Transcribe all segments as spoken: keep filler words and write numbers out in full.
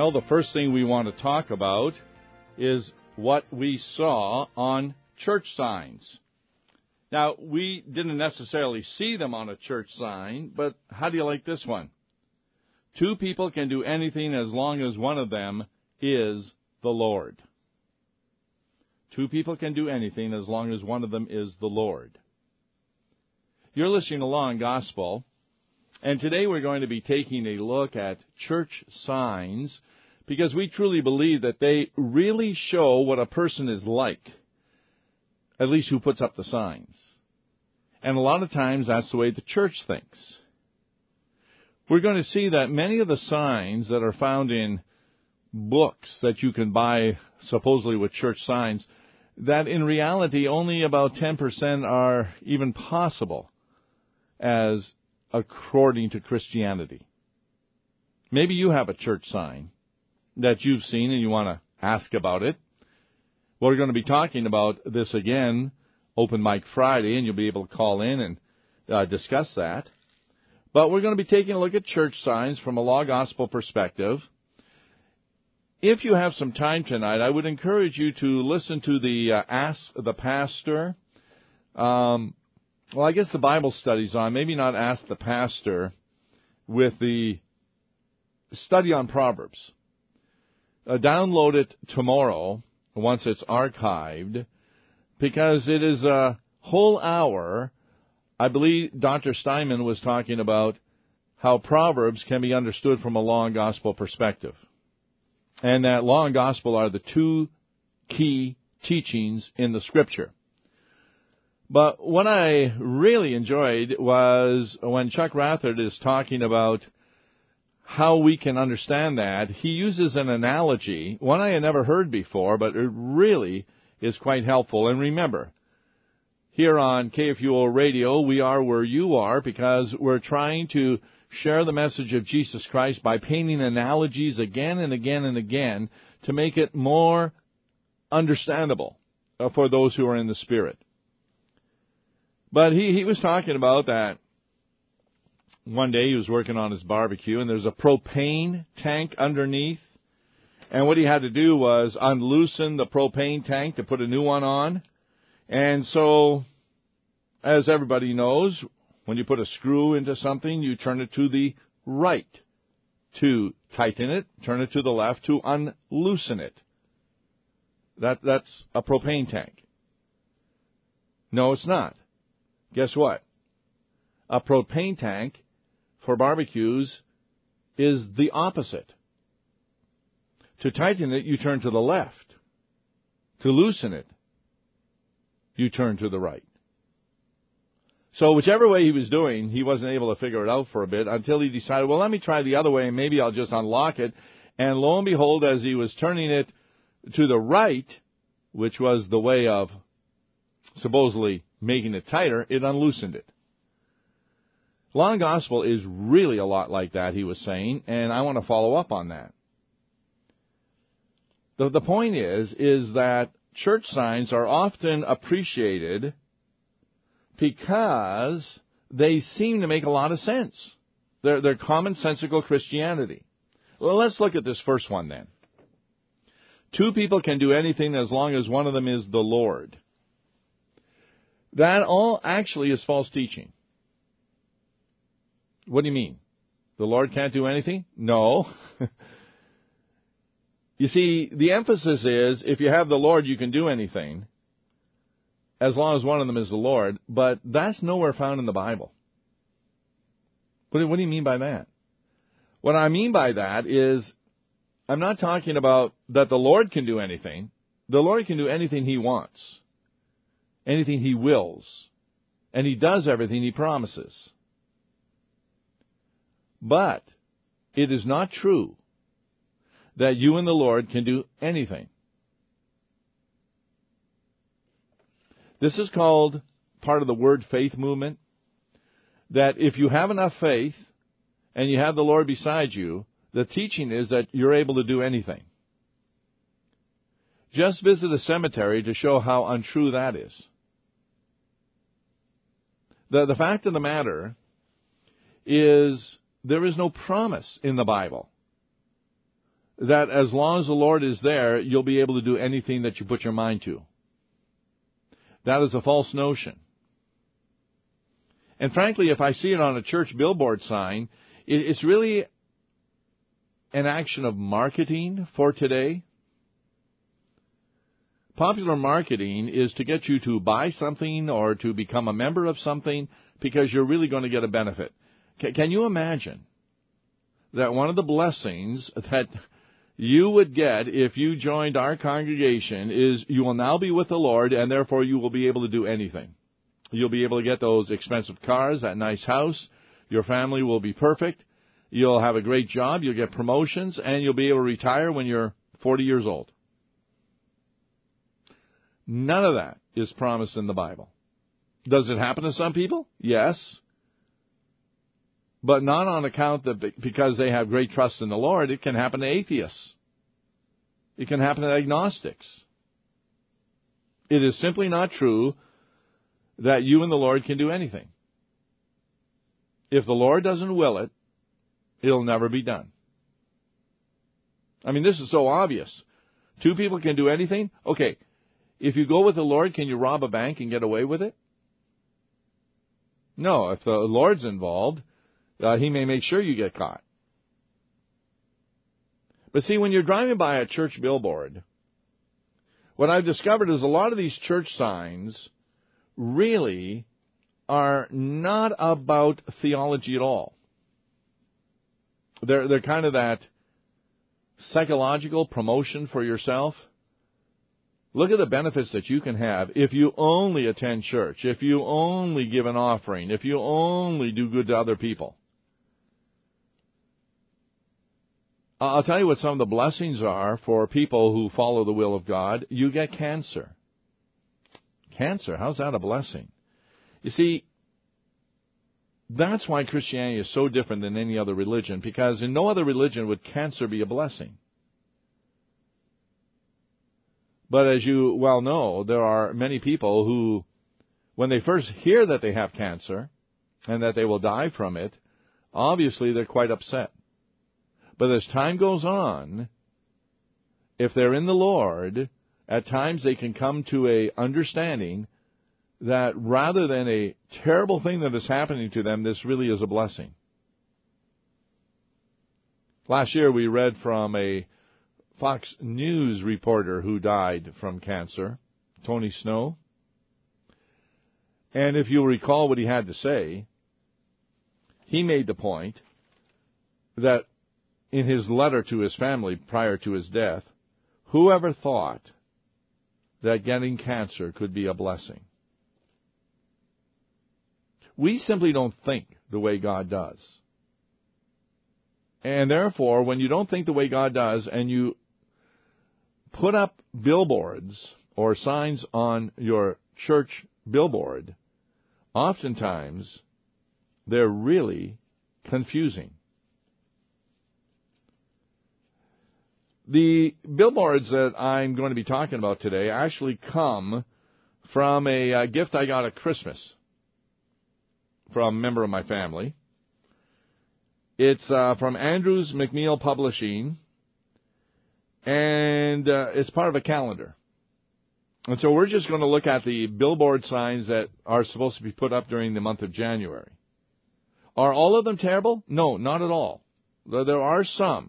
Well, the first thing we want to talk about is what we saw on church signs. Now, we didn't necessarily see them on a church sign, but how do you like this one? Two people can do anything as long as one of them is the Lord. Two people can do anything as long as one of them is the Lord. You're listening to Law and Gospel, and today we're going to be taking a look at church signs because we truly believe that they really show what a person is like, at least who puts up the signs. And a lot of times that's the way the church thinks. We're going to see that many of the signs that are found in books that you can buy supposedly with church signs, that in reality only about ten percent are even possible as according to Christianity. Maybe you have a church sign that you've seen and you want to ask about it. Well, we're going to be talking about this again, Open Mic Friday, and you'll be able to call in and uh, discuss that. But we're going to be taking a look at church signs from a law gospel perspective. If you have some time tonight, I would encourage you to listen to the uh, Ask the Pastor. Um, well, I guess the Bible study's on. Maybe not Ask the Pastor with the study on Proverbs. Uh, download it tomorrow once it's archived because it is a whole hour. I believe Doctor Steinman was talking about how Proverbs can be understood from a law and gospel perspective. And that law and gospel are the two key teachings in the Scripture. But what I really enjoyed was when Chuck Rathard is talking about how we can understand that, he uses an analogy, one I had never heard before, but it really is quite helpful. And remember, here on K F U O Radio, we are where you are because we're trying to share the message of Jesus Christ by painting analogies again and again and again to make it more understandable for those who are in the Spirit. But he, he was talking about that one day he was working on his barbecue and there's a propane tank underneath. And what he had to do was unloosen the propane tank to put a new one on. And so, as everybody knows, when you put a screw into something, you turn it to the right to tighten it, turn it to the left to unloosen it. That, that's a propane tank. No, it's not. Guess what? A propane tank for barbecues is the opposite. To tighten it, you turn to the left. To loosen it, you turn to the right. So whichever way he was doing, he wasn't able to figure it out for a bit until he decided, well, let me try the other way and maybe I'll just unlock it. And lo and behold, as he was turning it to the right, which was the way of supposedly making it tighter, it unloosened it. Law and Gospel is really a lot like that, he was saying, and I want to follow up on that. The, the point is, is that church signs are often appreciated because they seem to make a lot of sense. They're, they're commonsensical Christianity. Well, let's look at this first one then. Two people can do anything as long as one of them is the Lord. That all actually is false teaching. What do you mean? The Lord can't do anything? No. You see, the emphasis is if you have the Lord, you can do anything, as long as one of them is the Lord, but that's nowhere found in the Bible. What do, what do you mean by that? What I mean by that is I'm not talking about that the Lord can do anything. The Lord can do anything He wants, anything He wills, and He does everything He promises. But it is not true that you and the Lord can do anything. This is called part of the word faith movement, that if you have enough faith and you have the Lord beside you, the teaching is that you're able to do anything. Just visit a cemetery to show how untrue that is. The, the fact of the matter is there is no promise in the Bible that as long as the Lord is there, you'll be able to do anything that you put your mind to. That is a false notion. And frankly, if I see it on a church billboard sign, it's really an action of marketing for today. Popular marketing is to get you to buy something or to become a member of something because you're really going to get a benefit. Can you imagine that one of the blessings that you would get if you joined our congregation is you will now be with the Lord, and therefore you will be able to do anything. You'll be able to get those expensive cars, that nice house. Your family will be perfect. You'll have a great job. You'll get promotions, and you'll be able to retire when you're forty years old. None of that is promised in the Bible. Does it happen to some people? Yes. But not on account that because they have great trust in the Lord. It can happen to atheists. It can happen to agnostics. It is simply not true that you and the Lord can do anything. If the Lord doesn't will it, it'll never be done. I mean, this is so obvious. Two people can do anything? Okay, if you go with the Lord, can you rob a bank and get away with it? No, if the Lord's involved, uh, He may make sure you get caught. But see, when you're driving by a church billboard, what I've discovered is a lot of these church signs really are not about theology at all. They're, they're kind of that psychological promotion for yourself. Look at the benefits that you can have if you only attend church, if you only give an offering, if you only do good to other people. I'll tell you what some of the blessings are for people who follow the will of God. You get cancer. Cancer, how's that a blessing? You see, that's why Christianity is so different than any other religion, because in no other religion would cancer be a blessing. But as you well know, there are many people who, when they first hear that they have cancer and that they will die from it, obviously they're quite upset. But as time goes on, if they're in the Lord, at times they can come to a understanding that rather than a terrible thing that is happening to them, this really is a blessing. Last year we read from a Fox News reporter who died from cancer, Tony Snow. And if you'll recall what he had to say, he made the point that in his letter to his family prior to his death, whoever thought that getting cancer could be a blessing? We simply don't think the way God does. And therefore, when you don't think the way God does and you put up billboards or signs on your church billboard, oftentimes they're really confusing. The billboards that I'm going to be talking about today actually come from a uh, gift I got at Christmas from a member of my family. It's uh, from Andrews McNeil Publishing, and uh, it's part of a calendar. And so we're just going to look at the billboard signs that are supposed to be put up during the month of January. Are all of them terrible? No, not at all. There are some.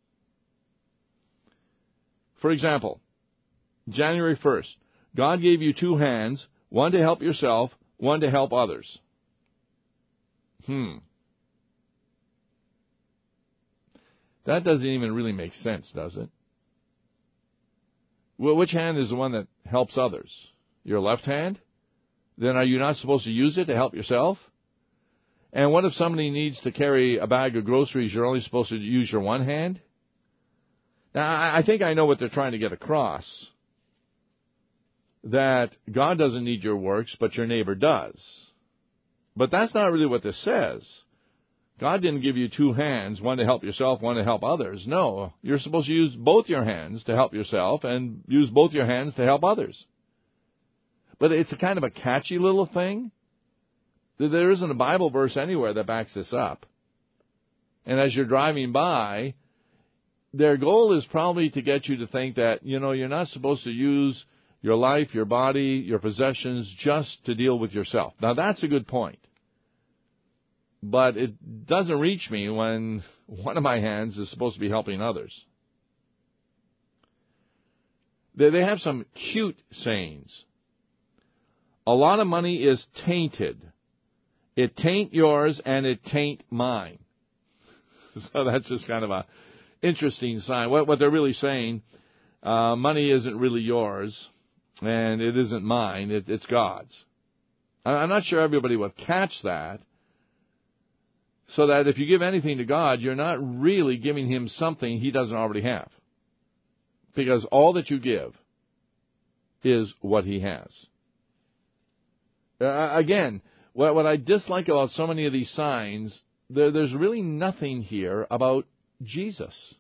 For example, January first, God gave you two hands, one to help yourself, one to help others. Hmm. That doesn't even really make sense, does it? Well, which hand is the one that helps others? Your left hand? Then are you not supposed to use it to help yourself? And what if somebody needs to carry a bag of groceries, you're only supposed to use your one hand? Now, I think I know what they're trying to get across. That God doesn't need your works, but your neighbor does. But that's not really what this says. God didn't give you two hands, one to help yourself, one to help others. No, you're supposed to use both your hands to help yourself and use both your hands to help others. But it's a kind of a catchy little thing. There isn't a Bible verse anywhere that backs this up. And as you're driving by, their goal is probably to get you to think that, you know, you're not supposed to use your life, your body, your possessions just to deal with yourself. Now, that's a good point. But it doesn't reach me when one of my hands is supposed to be helping others. They, they have some cute sayings. A lot of money is tainted. It tain't yours and it tain't mine. So that's just kind of a interesting sign. What, what they're really saying, uh, money isn't really yours and it isn't mine. It, it's God's. I'm not sure everybody would catch that. So that if you give anything to God, you're not really giving Him something He doesn't already have. Because all that you give is what He has. Uh, again, what, what I dislike about so many of these signs, there, there's really nothing here about Jesus.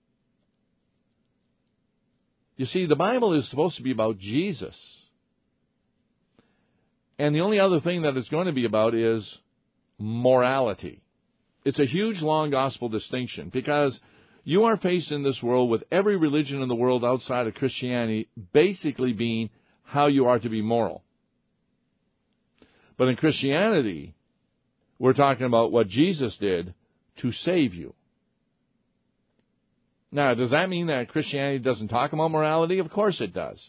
You see, the Bible is supposed to be about Jesus. And the only other thing that it's going to be about is morality. It's a huge, long gospel distinction because you are faced in this world with every religion in the world outside of Christianity basically being how you are to be moral. But in Christianity, we're talking about what Jesus did to save you. Now, does that mean that Christianity doesn't talk about morality? Of course it does.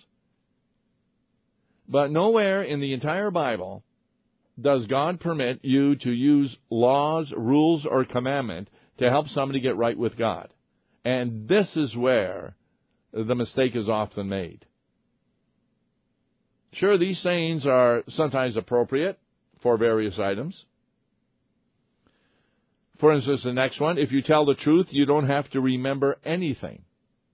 But nowhere in the entire Bible does God permit you to use laws, rules, or commandment to help somebody get right with God? And this is where the mistake is often made. Sure, these sayings are sometimes appropriate for various items. For instance, the next one, if you tell the truth, you don't have to remember anything.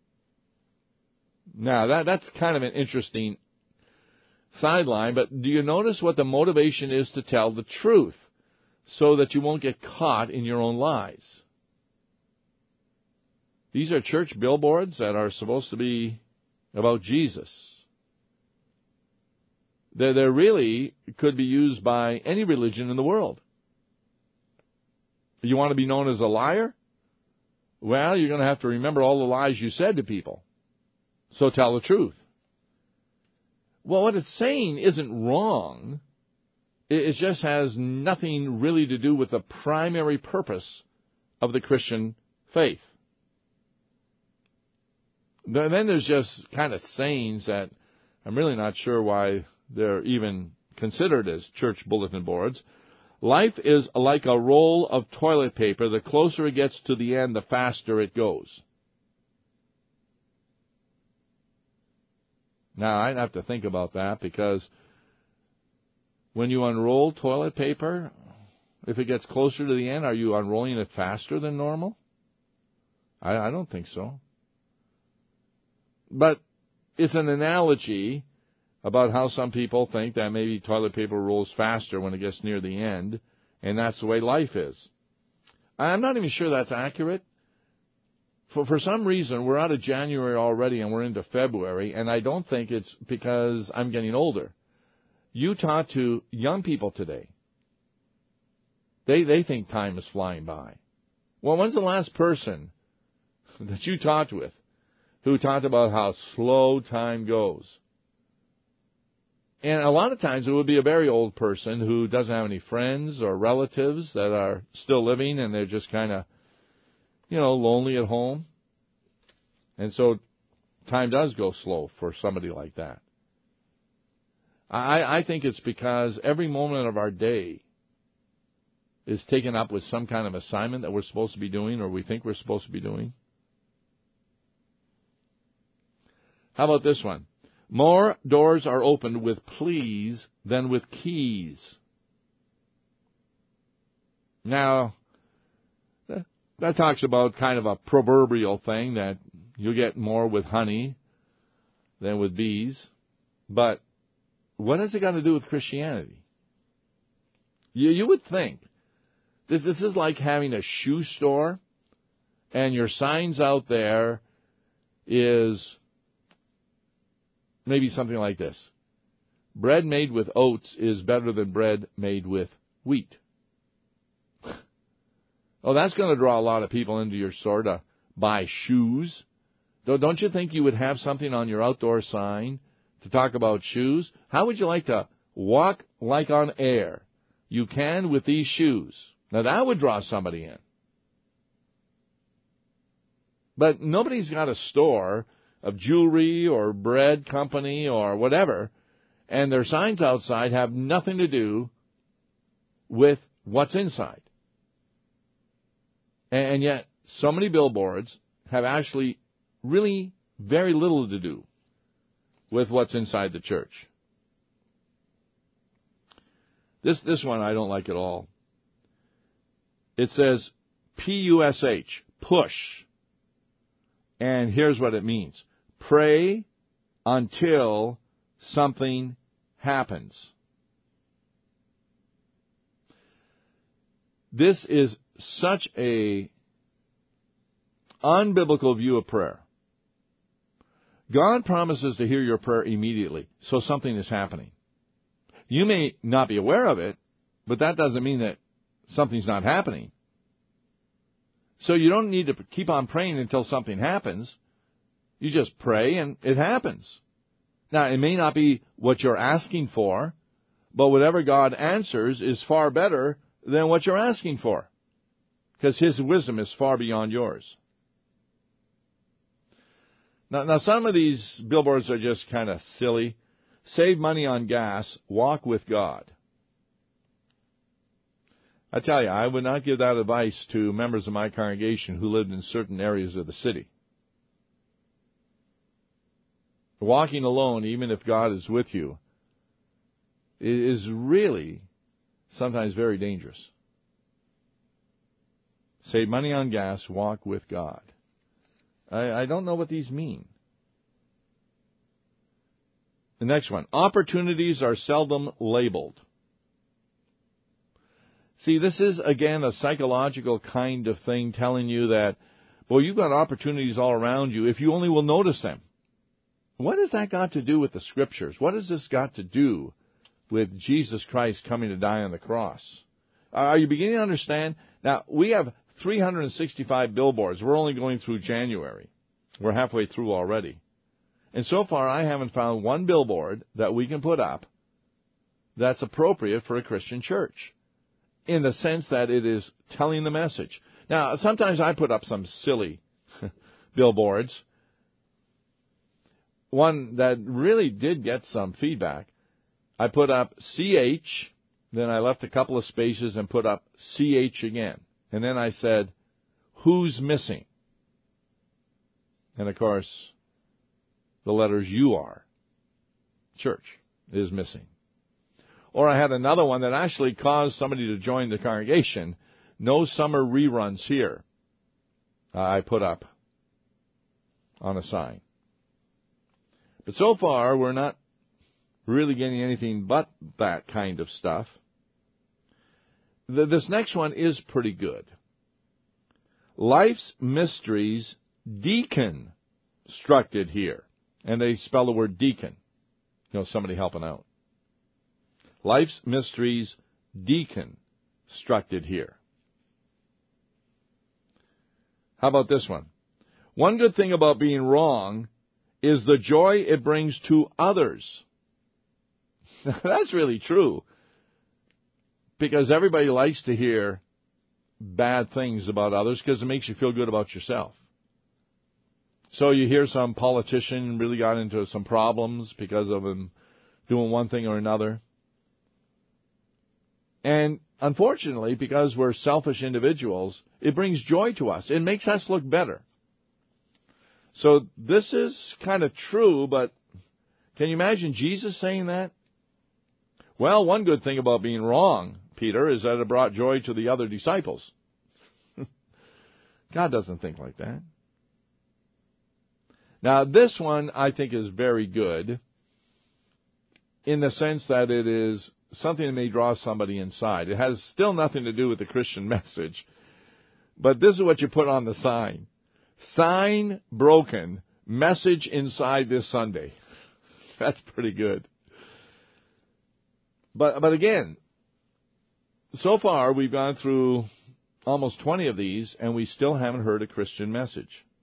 Now, that, that's kind of an interesting sideline, but do you notice what the motivation is to tell the truth so that you won't get caught in your own lies? These are church billboards that are supposed to be about Jesus. They they really could be used by any religion in the world. You want to be known as a liar? Well, you're going to have to remember all the lies you said to people. So tell the truth. Well, what it's saying isn't wrong. It just has nothing really to do with the primary purpose of the Christian faith. Then there's just kind of sayings that I'm really not sure why they're even considered as church bulletin boards. Life is like a roll of toilet paper. The closer it gets to the end, the faster it goes. Now, I'd have to think about that because when you unroll toilet paper, if it gets closer to the end, are you unrolling it faster than normal? I, I don't think so. But it's an analogy about how some people think that maybe toilet paper rolls faster when it gets near the end, and that's the way life is. I'm not even sure that's accurate. For, for some reason, we're out of January already and we're into February, and I don't think it's because I'm getting older. You talk to young people today. They, they think time is flying by. Well, when's the last person that you talked with who talked about how slow time goes? And a lot of times it would be a very old person who doesn't have any friends or relatives that are still living, and they're just kind of, you know, lonely at home. And so time does go slow for somebody like that. I, I think it's because every moment of our day is taken up with some kind of assignment that we're supposed to be doing or we think we're supposed to be doing. How about this one? More doors are opened with please than with keys. Now, that, that talks about kind of a proverbial thing that you get more with honey than with bees. But what has it got to do with Christianity? You, you would think this, this is like having a shoe store and your signs out there is maybe something like this. Bread made with oats is better than bread made with wheat. Oh, that's going to draw a lot of people into your store to buy shoes. Don't you think you would have something on your outdoor sign to talk about shoes? How would you like to walk like on air? You can with these shoes. Now that would draw somebody in. But nobody's got a store of jewelry or bread company or whatever, and their signs outside have nothing to do with what's inside. And yet, so many billboards have actually really very little to do with what's inside the church. This this one I don't like at all. It says P U S H, push. And here's what it means. Pray until something happens. This is such a unbiblical view of prayer. God promises to hear your prayer immediately, so something is happening. You may not be aware of it, but that doesn't mean that something's not happening. So you don't need to keep on praying until something happens. You just pray and it happens. Now, it may not be what you're asking for, but whatever God answers is far better than what you're asking for, because His wisdom is far beyond yours. Now, now some of these billboards are just kind of silly. Save money on gas, walk with God. I tell you, I would not give that advice to members of my congregation who lived in certain areas of the city. Walking alone, even if God is with you, is really sometimes very dangerous. Save money on gas, walk with God. I, I don't know what these mean. The next one. Opportunities are seldom labeled. See, this is, again, a psychological kind of thing telling you that, well, you've got opportunities all around you if you only will notice them. What has that got to do with the Scriptures? What has this got to do with Jesus Christ coming to die on the cross? Are you beginning to understand? Now, we have three hundred sixty-five billboards. We're only going through January. We're halfway through already. And so far, I haven't found one billboard that we can put up that's appropriate for a Christian church, in the sense that it is telling the message. Now, sometimes I put up some silly billboards. One that really did get some feedback. I put up C H, then I left a couple of spaces and put up C H again. And then I said, who's missing? And of course, the letters U R. Church is missing. Or I had another one that actually caused somebody to join the congregation. No summer reruns here. I put up on a sign. But so far, we're not really getting anything but that kind of stuff. This next one is pretty good. Life's mysteries deacon structed here. And they spell the word deacon. You know, somebody helping out. Life's mysteries deacon structed here. How about this one? One good thing about being wrong is the joy it brings to others. That's really true. Because everybody likes to hear bad things about others because it makes you feel good about yourself. So you hear some politician really got into some problems because of him doing one thing or another. And unfortunately, because we're selfish individuals, it brings joy to us. It makes us look better. So this is kind of true, but can you imagine Jesus saying that? Well, one good thing about being wrong, Peter, is that it brought joy to the other disciples. God doesn't think like that. Now, this one I think is very good in the sense that it is something that may draw somebody inside. It has still nothing to do with the Christian message, but this is what you put on the sign. Sign broken, message inside this Sunday. That's pretty good. But but again, so far we've gone through almost twenty of these, and we still haven't heard a Christian message.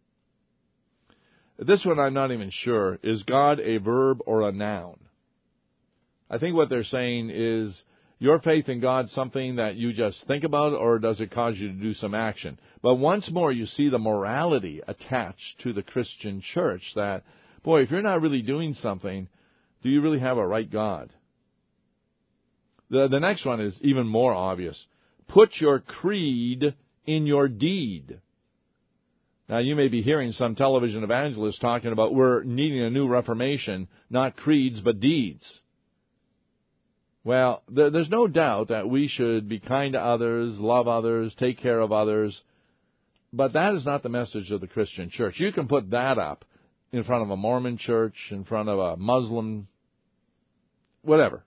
This one I'm not even sure. Is God a verb or a noun? I think what they're saying is, your faith in God something that you just think about, or does it cause you to do some action? But once more, you see the morality attached to the Christian church that, boy, if you're not really doing something, do you really have a right God? The, the next one is even more obvious. Put your creed in your deed. Now, you may be hearing some television evangelists talking about we're needing a new reformation, not creeds, but deeds. Well, there's no doubt that we should be kind to others, love others, take care of others, but that is not the message of the Christian church. You can put that up in front of a Mormon church, in front of a Muslim, whatever.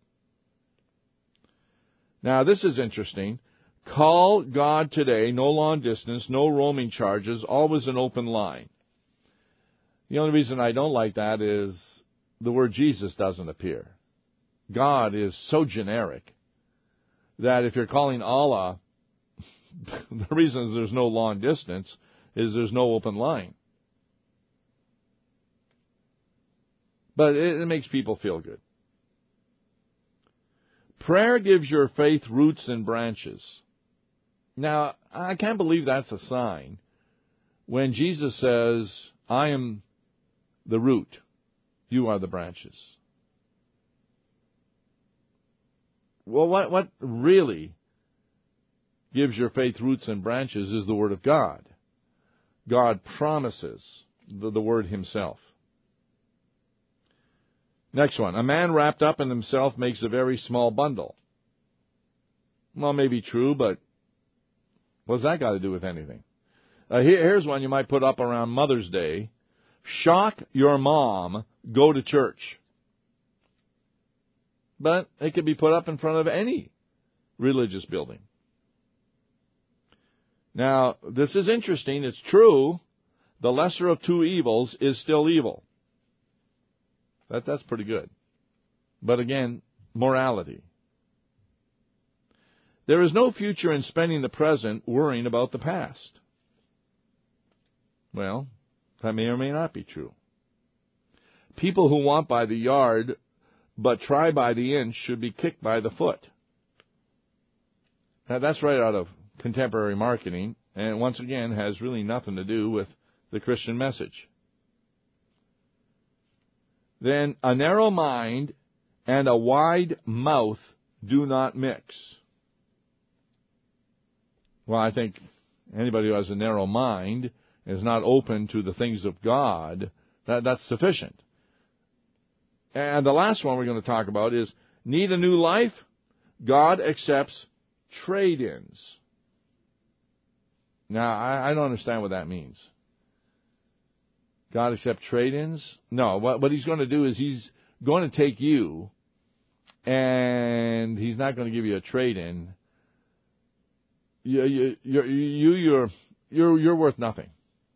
Now, this is interesting. Call God today, no long distance, no roaming charges, always an open line. The only reason I don't like that is the word Jesus doesn't appear. God is so generic that if you're calling Allah, the reason there's no long distance is there's no open line. But it, it makes people feel good. Prayer gives your faith roots and branches. Now, I can't believe that's a sign when Jesus says, I am the root, you are the branches. Well, what, what really gives your faith roots and branches is the Word of God. God promises the, the Word Himself. Next one. A man wrapped up in himself makes a very small bundle. Well, maybe true, but what's that got to do with anything? Uh, here, here's one you might put up around Mother's Day. Shock your mom, go to church. But it could be put up in front of any religious building. Now, this is interesting. It's true. The lesser of two evils is still evil. That, that's pretty good. But again, morality. There is no future in spending the present worrying about the past. Well, that may or may not be true. People who want by the yard but try by the inch should be kicked by the foot. Now, that's right out of contemporary marketing, and once again has really nothing to do with the Christian message. Then, a narrow mind and a wide mouth do not mix. Well, I think anybody who has a narrow mind is not open to the things of God, that, that's sufficient. And the last one we're going to talk about is, need a new life? God accepts trade-ins. Now, I, I don't understand what that means. God accepts trade-ins? No, what, what He's going to do is He's going to take you, and He's not going to give you a trade-in. You, you, you, you, you're, you're, you're worth nothing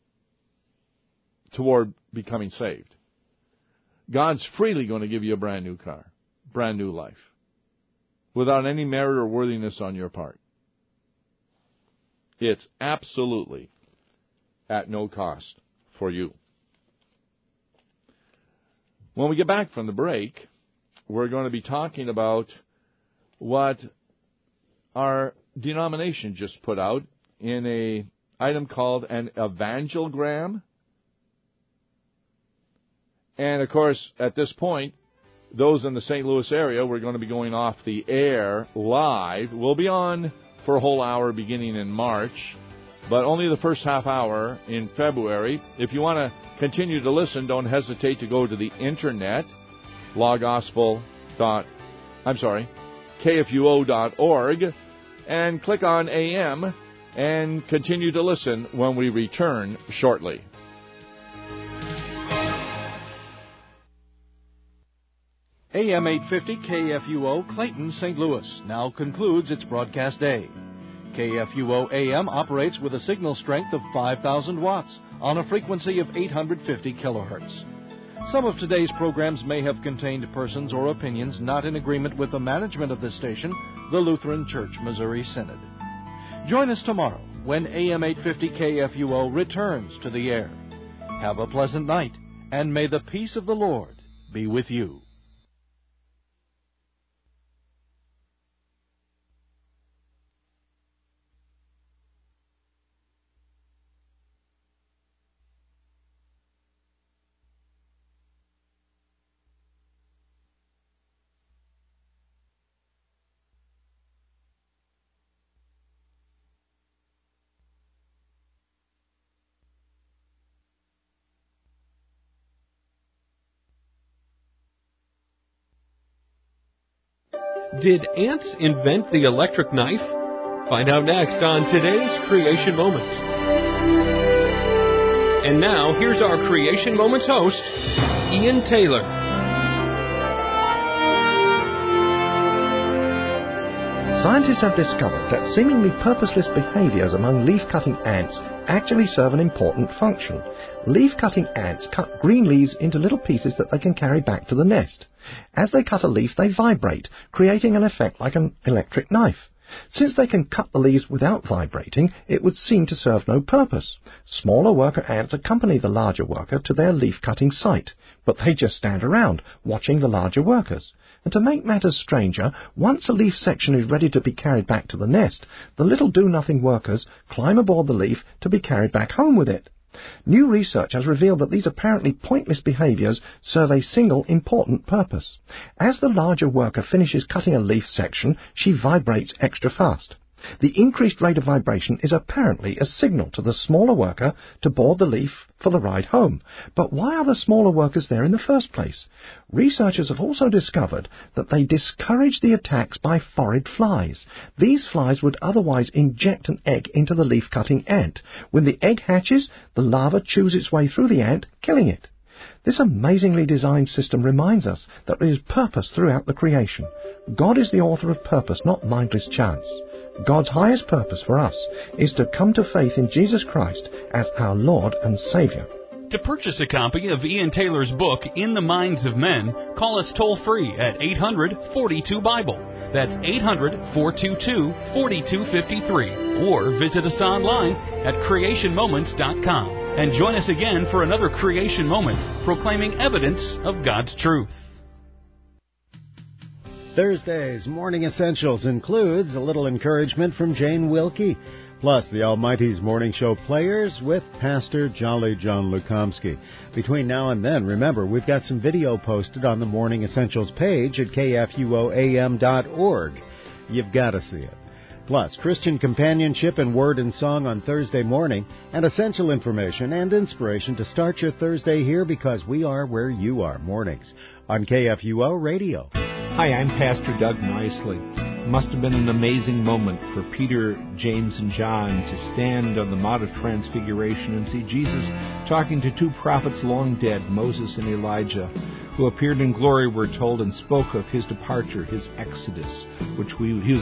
toward becoming saved. God's freely going to give you a brand new car, brand new life, without any merit or worthiness on your part. It's absolutely at no cost for you. When we get back from the break, we're going to be talking about what our denomination just put out in an item called an evangelgram. And, of course, at this point, those in the Saint Louis area, we're going to be going off the air live. We'll be on for a whole hour beginning in March, but only the first half hour in February. If you want to continue to listen, don't hesitate to go to the internet, lawgospel dot, I'm sorry, K F U O dot org, and click on A M and continue to listen when we return shortly. A M eight fifty K F U O Clayton, Saint Louis now concludes its broadcast day. K F U O A M operates with a signal strength of five thousand watts on a frequency of eight hundred fifty kilohertz. Some of today's programs may have contained persons or opinions not in agreement with the management of this station, the Lutheran Church Missouri Synod. Join us tomorrow when A M eight fifty K F U O returns to the air. Have a pleasant night and may the peace of the Lord be with you. Did ants invent the electric knife? Find out next on today's Creation Moment. And now, here's our Creation Moments host, Ian Taylor. Scientists have discovered that seemingly purposeless behaviors among leaf-cutting ants actually serve an important function. Leaf-cutting ants cut green leaves into little pieces that they can carry back to the nest. As they cut a leaf, they vibrate, creating an effect like an electric knife. Since they can cut the leaves without vibrating, it would seem to serve no purpose. Smaller worker ants accompany the larger worker to their leaf-cutting site, but they just stand around, watching the larger workers. And to make matters stranger, once a leaf section is ready to be carried back to the nest, the little do-nothing workers climb aboard the leaf to be carried back home with it. New research has revealed that these apparently pointless behaviors serve a single important purpose. As the larger worker finishes cutting a leaf section, she vibrates extra fast. The increased rate of vibration is apparently a signal to the smaller worker to board the leaf for the ride home. But why are the smaller workers there in the first place? Researchers have also discovered that they discourage the attacks by phorid flies. These flies would otherwise inject an egg into the leaf-cutting ant. When the egg hatches, the larva chews its way through the ant, killing it. This amazingly designed system reminds us that there is purpose throughout the creation. God is the author of purpose, not mindless chance. God's highest purpose for us is to come to faith in Jesus Christ as our Lord and Savior. To purchase a copy of Ian Taylor's book, In the Minds of Men, call us toll-free at eight hundred, forty-two, Bible. That's eight hundred, four two two, four two five three. Or visit us online at creation moments dot com. And join us again for another Creation Moment, proclaiming evidence of God's truth. Thursday's Morning Essentials includes a little encouragement from Jane Wilkie, plus the Almighty's Morning Show players with Pastor Jolly John Lukomsky. Between now and then, remember, we've got some video posted on the Morning Essentials page at K F U O A M dot org. You've got to see it. Plus, Christian companionship and word and song on Thursday morning, and essential information and inspiration to start your Thursday here, because we are where you are mornings on K F U O Radio. Hi, I'm Pastor Doug Nicely. It must have been an amazing moment for Peter, James, and John to stand on the Mount of Transfiguration and see Jesus talking to two prophets long dead, Moses and Elijah, who appeared in glory, we're told, and spoke of his departure, his exodus, which we, he was